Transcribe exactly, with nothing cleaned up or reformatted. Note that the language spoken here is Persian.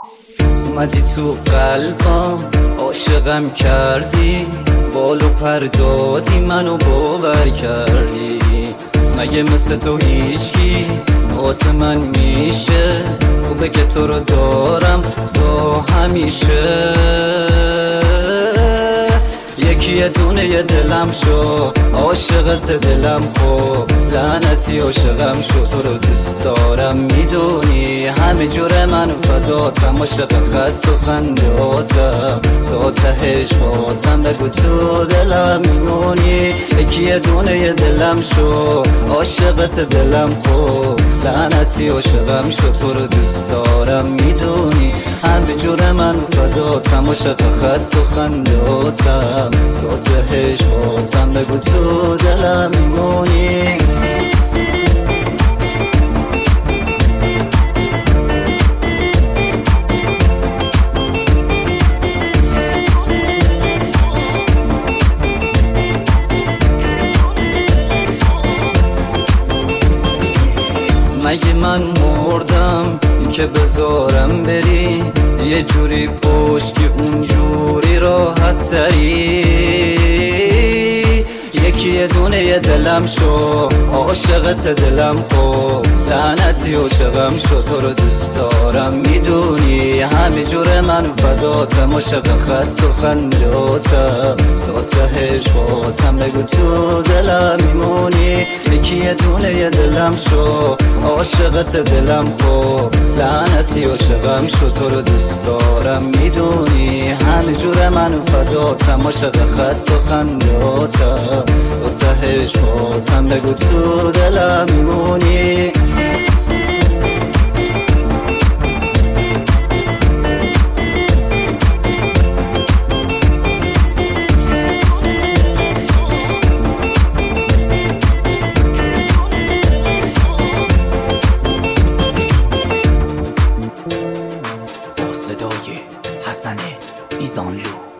اومدی تو قلبم عاشقم کردی، بالو پر دادی منو باور کردی. مگه مثل تو هیچکی واسه من میشه؟ خوبه که تو رو دارم تا همیشه. یکی یه دونه یه دلم شو، عاشقت دلم خوب، لعنتی عاشقم شو. تو رو دوست دارم میدونی، همه جور من فداتم، عاشق خط و خندهاتم، تا ته عشقاتم. بگو تو دلم میمونی. یکی یه دونه یه دلم شو، عاشقت دلم خوب، لعنتی عاشقم شو. تو رو دوست دارم میدونی، همه جور من فداتم، عاشق خط و خندهاتم، تا ته عشقاتم. بگو تو دلم میمونی. مگه من مردم که بذارم بری یه جوری پشت که اونجوری راحت تری؟ یکی یه دونه یه دلم شو، عاشقت دلم خوب، لعنتی عاشقم شو. تو رو دوست دارم میدونی، همه جور من فداتم، عاشق خط و خندهاتم، تا ته عشقاتم. بگو تو دلم میمونی. یکی یه دونه یه دلم شو، عاشقت دلم خوب، لعنتی عاشقم شو. تو رو دوست دارم میدونی، همه جور من فداتم، عاشق خط و خندهاتم، تا ته عشقاتم. بگو تو دلم میمونی. صدای حسن ایزانلو.